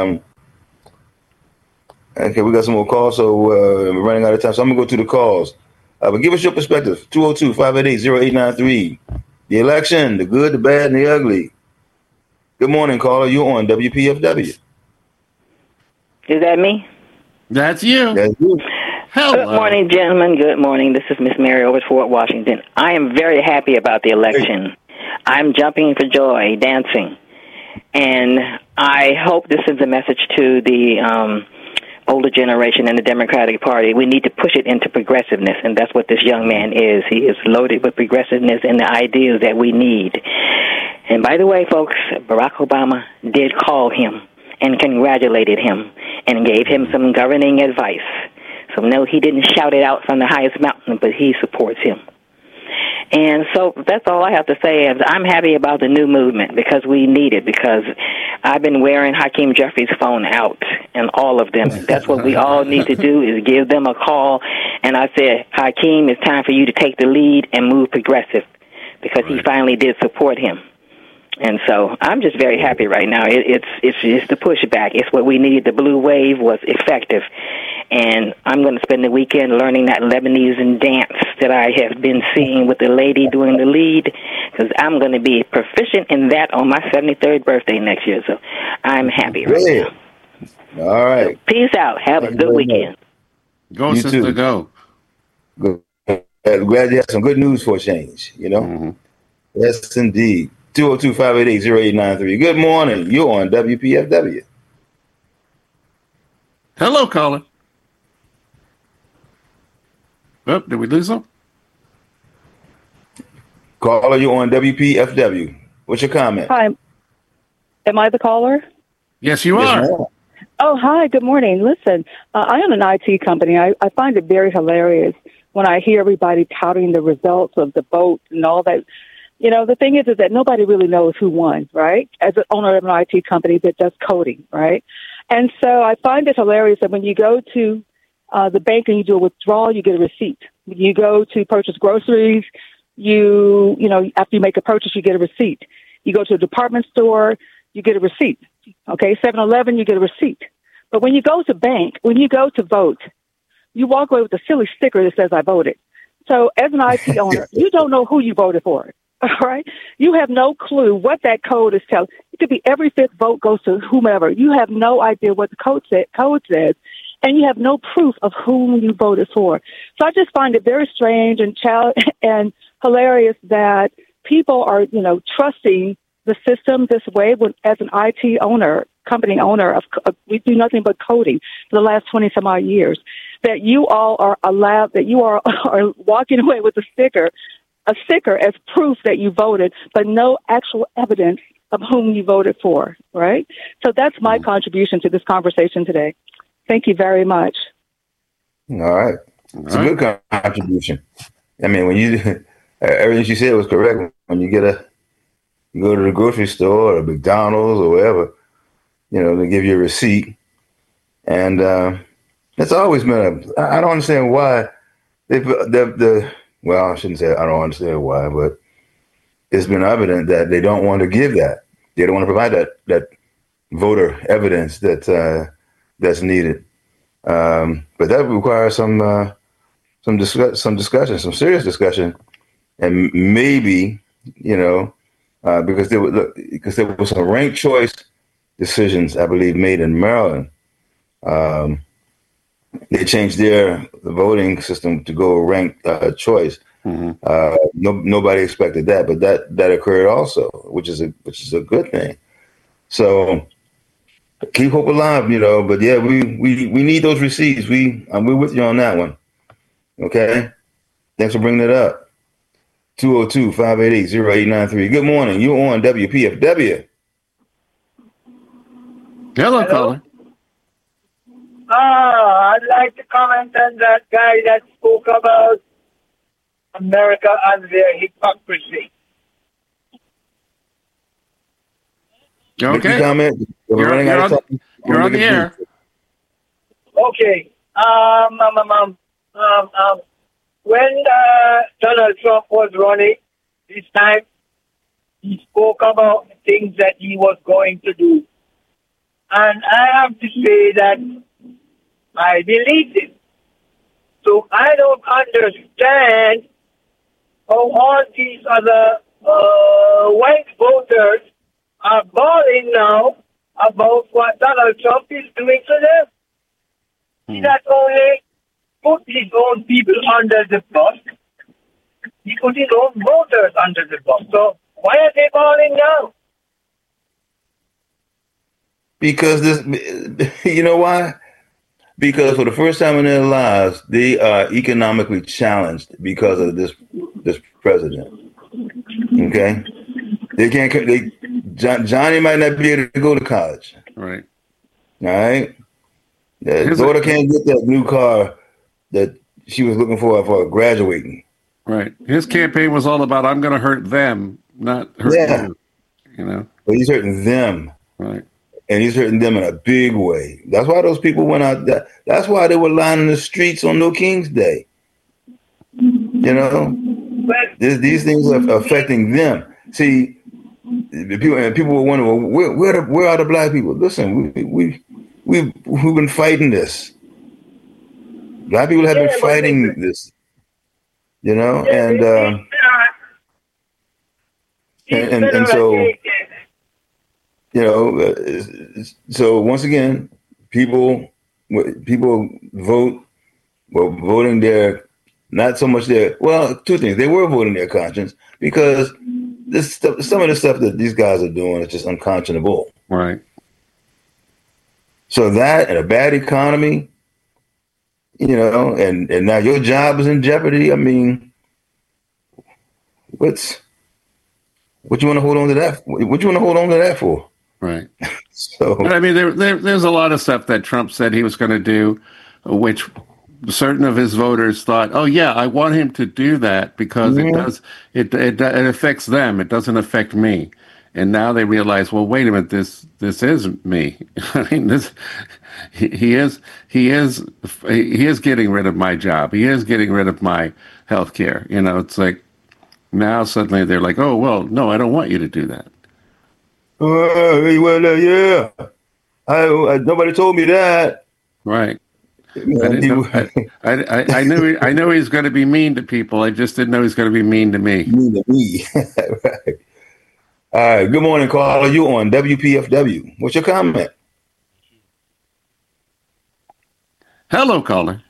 [SPEAKER 3] Okay, we got some more calls, so we're running out of time. So I'm going to go to the calls. But give us your perspective. 202-588-0893. The election, the good, the bad, and the ugly. Good morning, caller. You're on WPFW.
[SPEAKER 14] Is that me?
[SPEAKER 4] That's you.
[SPEAKER 3] That's you.
[SPEAKER 14] Hello. Good morning, gentlemen. Good morning. This is Miss Mary over at Fort Washington. I am very happy about the election. I'm jumping for joy, dancing. And I hope this sends a message to the older generation and the Democratic Party. We need to push it into progressiveness, and that's what this young man is. He is loaded with progressiveness and the ideas that we need. And by the way, folks, Barack Obama did call him and congratulated him and gave him some governing advice. So, no, he didn't shout it out from the highest mountain, but he supports him. And so that's all I have to say. I'm happy about the new movement because we need it, because I've been wearing Hakeem Jeffries' phone out and all of them. That's what we all need to do, is give them a call. And I said, Hakeem, it's time for you to take the lead and move progressive, because he finally did support him. And so I'm just very happy right now. It's the pushback. It's what we needed. The blue wave was effective. And I'm going to spend the weekend learning that Lebanese dance that I have been seeing with the lady doing the lead, because I'm going to be proficient in that on my 73rd birthday next year. So I'm happy right now.
[SPEAKER 3] All right.
[SPEAKER 14] So peace out. Have a good weekend.
[SPEAKER 4] Go, you sister, too. Go.
[SPEAKER 3] Good. Glad you have some good news for a change, Yes, indeed. 202-588-0893. Good morning. You're on WPFW.
[SPEAKER 4] Hello, caller. Oh, did we lose him?
[SPEAKER 3] Caller, you're on WPFW. What's your comment?
[SPEAKER 15] Hi. Am I the caller?
[SPEAKER 4] Yes, you are.
[SPEAKER 15] Oh, hi. Good morning. Listen, I own an IT company. I find it very hilarious when I hear everybody touting the results of the vote and all that. The thing is that nobody really knows who won, right? As an owner of an IT company that does coding, right? And so I find it hilarious that when you go to the bank and you do a withdrawal, you get a receipt. When you go to purchase groceries, after you make a purchase, you get a receipt. You go to a department store, you get a receipt. Okay, 7-Eleven, you get a receipt. But when you go to bank, when you go to vote, you walk away with a silly sticker that says, I voted. So as an IT owner, you don't know who you voted for. All right. You have no clue what that code is telling. It could be every fifth vote goes to whomever. You have no idea what the code says, and you have no proof of whom you voted for. So I just find it very strange and hilarious that people are, trusting the system this way when, as an IT owner, company owner, we do nothing but coding for the last 20 some odd years, that you all are allowed, that you are walking away with a sticker as proof that you voted, but no actual evidence of whom you voted for, right? So that's my contribution to this conversation today. Thank you very much.
[SPEAKER 3] All right. It's a good contribution. I mean, when you everything she said was correct. When you go to the grocery store or McDonald's or wherever, they give you a receipt. And it's always been I don't understand why well, I shouldn't say I don't understand why, but it's been evident that they don't want to give that. They don't want to provide that voter evidence that's needed. But that requires some discussion, some serious discussion, and maybe because there was some ranked choice decisions, I believe, made in Maryland. They changed their voting system to go ranked choice. Mm-hmm. Nobody expected that, but that occurred also, which is a good thing. So keep hope alive, But yeah, we need those receipts. We're with you on that one. Okay, thanks for bringing it up. 202-588-0893. Good morning. You're on WPFW.
[SPEAKER 4] Hello, caller.
[SPEAKER 16] I'd like to comment on that guy that spoke about America and their hypocrisy.
[SPEAKER 4] Okay.
[SPEAKER 3] Comment.
[SPEAKER 4] You're on the air.
[SPEAKER 16] Okay. When Donald Trump was running this time, he spoke about things that he was going to do. And I have to say that I believed him. So I don't understand how all these other white voters are bawling now about what Donald Trump is doing to them. He not only put his own people under the bus, he put his own voters under the bus. So why are they bawling now?
[SPEAKER 3] Because you know why? Because for the first time in their lives, they are economically challenged because of this president. Okay, they can't. Johnny might not be able to go to college.
[SPEAKER 4] Right.
[SPEAKER 3] All right. His daughter can't get that new car that she was looking for graduating.
[SPEAKER 4] Right. His campaign was all about I'm going to hurt them, not hurt you.
[SPEAKER 3] But he's hurting them.
[SPEAKER 4] Right.
[SPEAKER 3] And he's hurting them in a big way. That's why those people went out. That's why they were lining the streets on No King's Day. These things are affecting them. See, people were wondering, well, where are the black people? Listen, we've been fighting this. Black people have been fighting this. And so. So once again, people vote. Well, voting their, not so much their. Well, two things. They were voting their conscience because some of the stuff that these guys are doing is just unconscionable.
[SPEAKER 4] Right.
[SPEAKER 3] So that and a bad economy, and now your job is in jeopardy. I mean, what you want to hold on to that? What you want to hold on to that for?
[SPEAKER 4] Right.
[SPEAKER 3] So,
[SPEAKER 4] but I mean, there's a lot of stuff that Trump said he was going to do, which certain of his voters thought, oh yeah, I want him to do that because it affects them. It doesn't affect me. And now they realize, well, wait a minute, this is me. I mean, he is getting rid of my job. He is getting rid of my health care. It's like now suddenly they're like, oh well, no, I don't want you to do that.
[SPEAKER 3] Yeah. Nobody told me that.
[SPEAKER 4] Right. I knew he's going to be mean to people. I just didn't know he's going to be mean to me.
[SPEAKER 3] Mean to me. Right. All right. Good morning, caller. You on WPFW? What's your comment?
[SPEAKER 4] Hello, caller.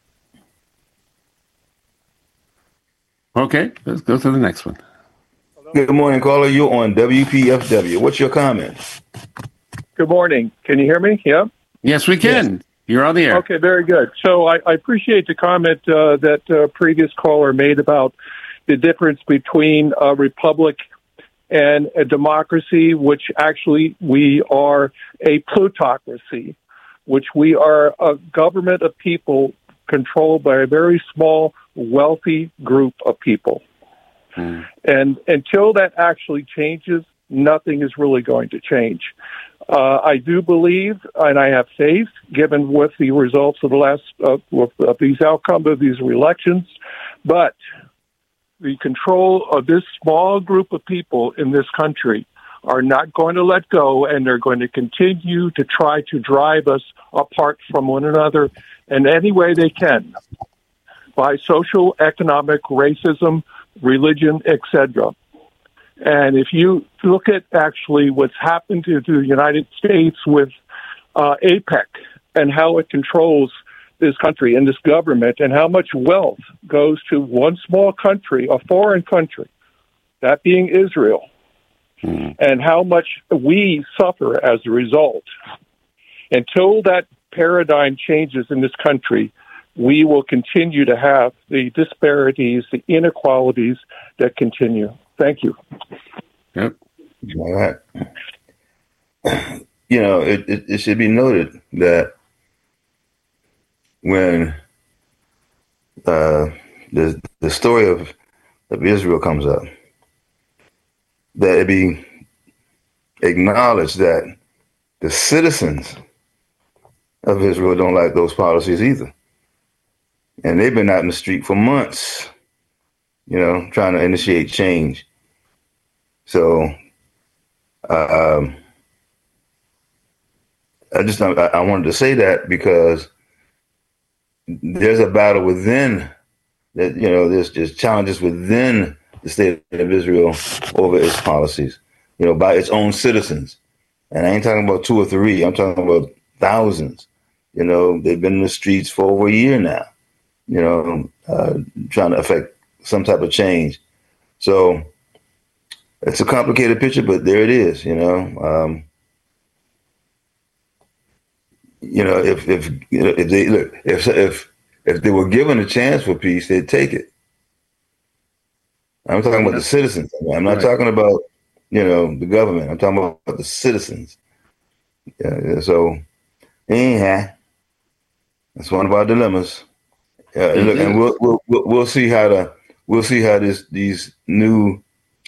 [SPEAKER 4] Okay, let's go to the next one.
[SPEAKER 3] Good morning, caller. You're on WPFW. What's your comment?
[SPEAKER 17] Good morning. Can you hear me? Yeah?
[SPEAKER 4] Yes, we can. Yes. You're on the air.
[SPEAKER 17] Okay, very good. So I appreciate the comment that previous caller made about the difference between a republic and a democracy, which actually we are a plutocracy, which we are a government of people controlled by a very small, wealthy group of people. And until that actually changes, nothing is really going to change. I do believe, and I have faith, given with the results of the last of these outcomes of these elections, but the control of this small group of people in this country are not going to let go, and they're going to continue to try to drive us apart from one another in any way they can, by social, economic, racism, religion, etc. And if you look at actually what's happened to the United States with APEC and how it controls this country and this government and how much wealth goes to one small country, a foreign country, that being Israel, and how much we suffer as a result. Until that paradigm changes in this country, we will continue to have the disparities, the inequalities that continue. Thank you.
[SPEAKER 4] Yep.
[SPEAKER 3] All right. You know, it should be noted that when the story of Israel comes up, that it be acknowledged that the citizens of Israel don't like those policies either. And they've been out in the street for months, you know, trying to initiate change. So I wanted to say that because there's a battle within that, you know, there's just challenges within the state of Israel over its policies, you know, by its own citizens. And I ain't talking about 2 or 3, I'm talking about thousands. You know, they've been in the streets for over a year now, you know, trying to affect some type of change. So it's a complicated picture, but there it is, you know. You know, if they were given a chance for peace, they'd take it. I'm talking about the citizens. I'm not talking about, you know, the government. I'm talking about the citizens. Yeah, so anyhow, that's one of our dilemmas. Look, and we'll see how these new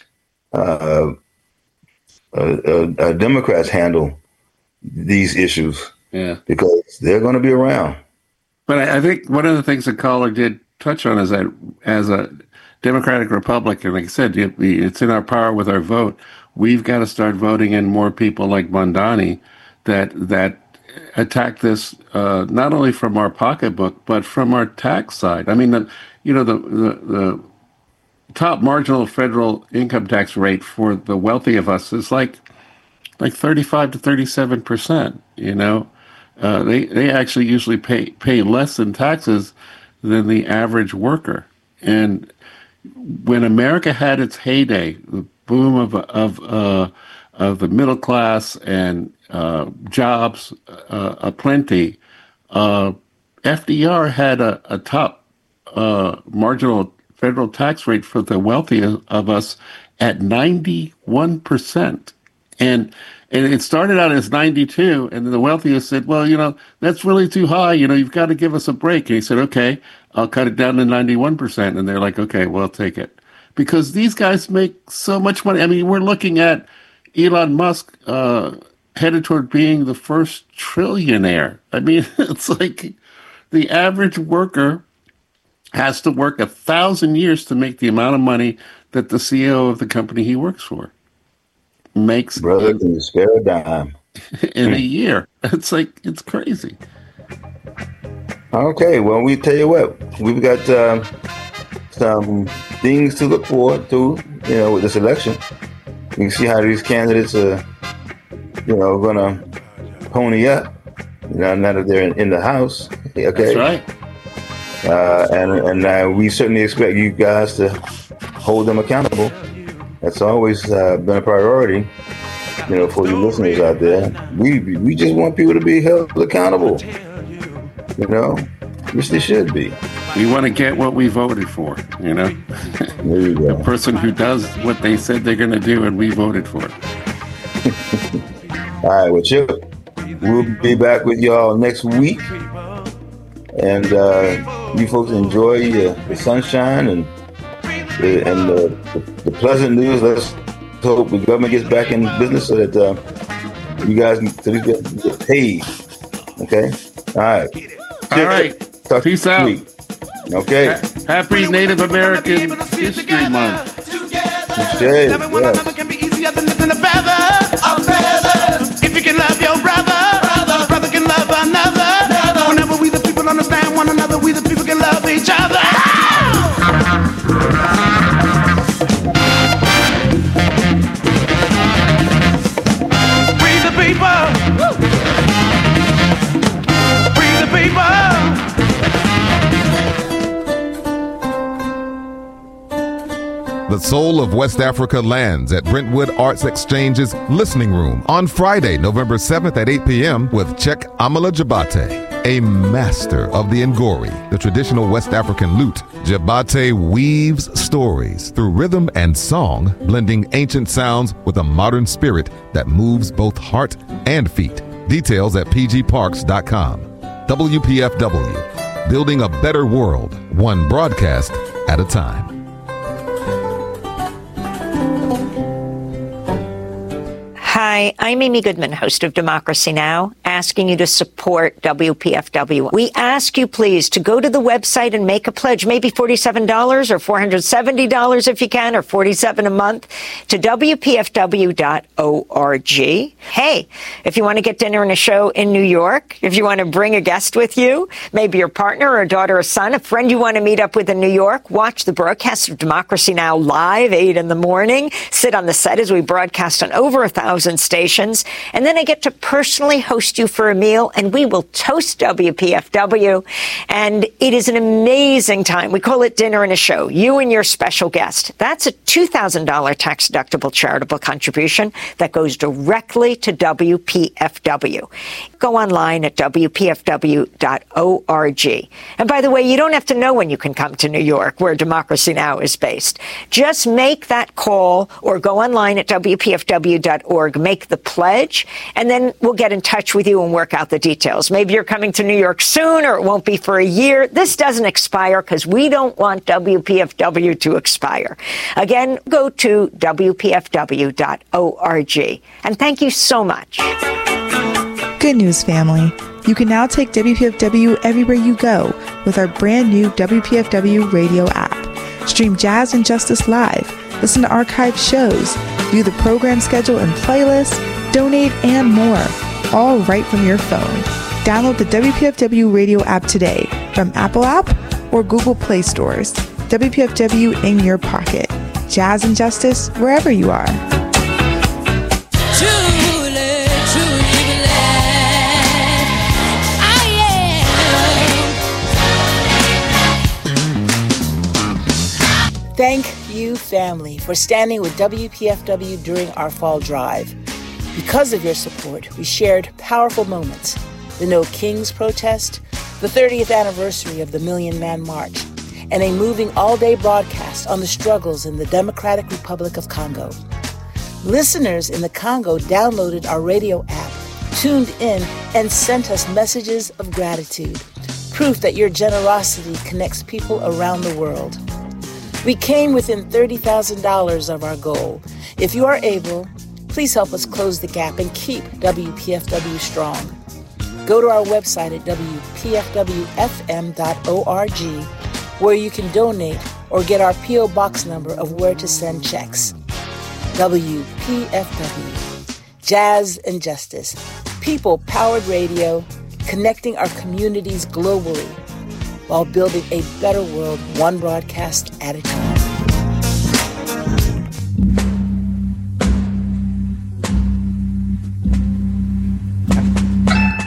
[SPEAKER 3] Democrats handle these issues.
[SPEAKER 4] Yeah,
[SPEAKER 3] because they're going to be around.
[SPEAKER 4] But I think one of the things the caller did touch on is that as a Democratic Republican, like I said, it's in our power with our vote. We've got to start voting in more people like Mondani that attack this not only from our pocketbook but from our tax side. I mean, the top marginal federal income tax rate for the wealthy of us is like 35 to 37%. You know, they actually usually pay less in taxes than the average worker. And when America had its heyday, the boom of the middle class and jobs aplenty, FDR had a top marginal federal tax rate for the wealthy of us at 91%. And it started out as 92, and then the wealthiest said, well, you know, that's really too high. You know, you've got to give us a break. And he said, okay, I'll cut it down to 91%. And they're like, okay, well, I'll take it. Because these guys make so much money. I mean, we're looking at Elon Musk headed toward being the first trillionaire. I mean, it's like the average worker has to work 1,000 years to make the amount of money that the CEO of the company he works for makes.
[SPEAKER 3] Brother, can you spare a dime?
[SPEAKER 4] In a year. It's like, it's crazy.
[SPEAKER 3] Okay, well, we tell you what, we've got some things to look forward to, you know, with this election. You can see how these candidates are, you know, going to pony up, you know, now that they're in the House. Okay.
[SPEAKER 4] That's right.
[SPEAKER 3] And we certainly expect you guys to hold them accountable That's always been a priority, for you listeners out there. We just want people to be held accountable, which they should be.
[SPEAKER 4] We want to get what we voted for,
[SPEAKER 3] There you go.
[SPEAKER 4] The person who does what they said they're going to do and we voted for it.
[SPEAKER 3] All right, well, Chip, we'll be back with y'all next week. And you folks enjoy the sunshine and the pleasant news. Let's hope the government gets back in business so that you guys get paid. Okay? All right.
[SPEAKER 4] All right. Peace out. Week.
[SPEAKER 3] Okay.
[SPEAKER 4] Happy Native American History Month.
[SPEAKER 3] Okay. Yes.
[SPEAKER 2] If you can love your brother can love another. Whenever we the people understand one another, we the people can love each other. We the people. We the people.
[SPEAKER 18] The Soul of West Africa lands at Brentwood Arts Exchange's Listening Room on Friday, November 7th at 8 p.m. with Cheick Amala Jabate, a master of the Ngori, the traditional West African lute. Jabate weaves stories through rhythm and song, blending ancient sounds with a modern spirit that moves both heart and feet. Details at pgparks.com. WPFW, building a better world, one broadcast at a time.
[SPEAKER 19] Hi, I'm Amy Goodman, host of Democracy Now!, asking you to support WPFW. We ask you, please, to go to the website and make a pledge, maybe $47 or $470 if you can, or $47 a month, to WPFW.org. Hey, if you want to get dinner and a show in New York, if you want to bring a guest with you, maybe your partner or daughter or son, a friend you want to meet up with in New York, watch the broadcast of Democracy Now! Live, 8 in the morning, sit on the set as we broadcast on over 1,000 stations, and then I get to personally host you for a meal, and we will toast WPFW, and it is an amazing time. We call it Dinner and a Show, you and your special guest. That's a $2,000 tax-deductible charitable contribution that goes directly to WPFW. Go online at WPFW.org. And by the way, you don't have to know when you can come to New York, where Democracy Now! Is based. Just make that call or go online at WPFW.org. Make the pledge, and then we'll get in touch with you and work out the details. Maybe you're coming to New York soon, or it won't be for a year. This doesn't expire because we don't want WPFW to expire. Again, go to WPFW.org. And thank you so much.
[SPEAKER 20] Good news, family. You can now take WPFW everywhere you go with our brand new WPFW radio app. Stream Jazz and Justice live, listen to archived shows, view the program schedule and playlists, donate, and more, all right from your phone. Download the WPFW radio app today from Apple App or Google Play stores. WPFW in your pocket. Jazz and Justice wherever you are.
[SPEAKER 21] Thank you, family, for standing with WPFW during our fall drive. Because of your support, we shared powerful moments. The No Kings protest, the 30th anniversary of the Million Man March, and a moving all-day broadcast on the struggles in the Democratic Republic of Congo. Listeners in the Congo downloaded our radio app, tuned in, and sent us messages of gratitude, proof that your generosity connects people around the world. We came within $30,000 of our goal. If you are able, please help us close the gap and keep WPFW strong. Go to our website at WPFWFM.org, where you can donate or get our P.O. Box number of where to send checks. WPFW, Jazz and Justice, people-powered radio, connecting our communities globally, while building a better world, one broadcast at a time.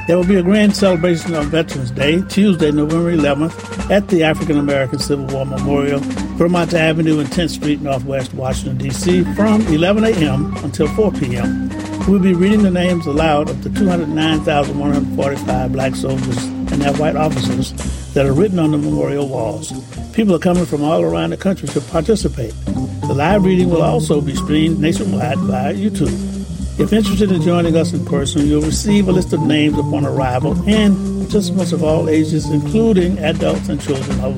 [SPEAKER 1] There will be a grand celebration on Veterans Day, Tuesday, November 11th, at the African American Civil War Memorial, Vermont Avenue and 10th Street, Northwest Washington, D.C., from 11 a.m. until 4 p.m. We'll be reading the names aloud of the 209,145 black soldiers and their white officers that are written on the memorial walls. People are coming from all around the country to participate. The live reading will also be streamed nationwide via YouTube. If interested in joining us in person, you'll receive a list of names upon arrival and participants of all ages, including adults and children over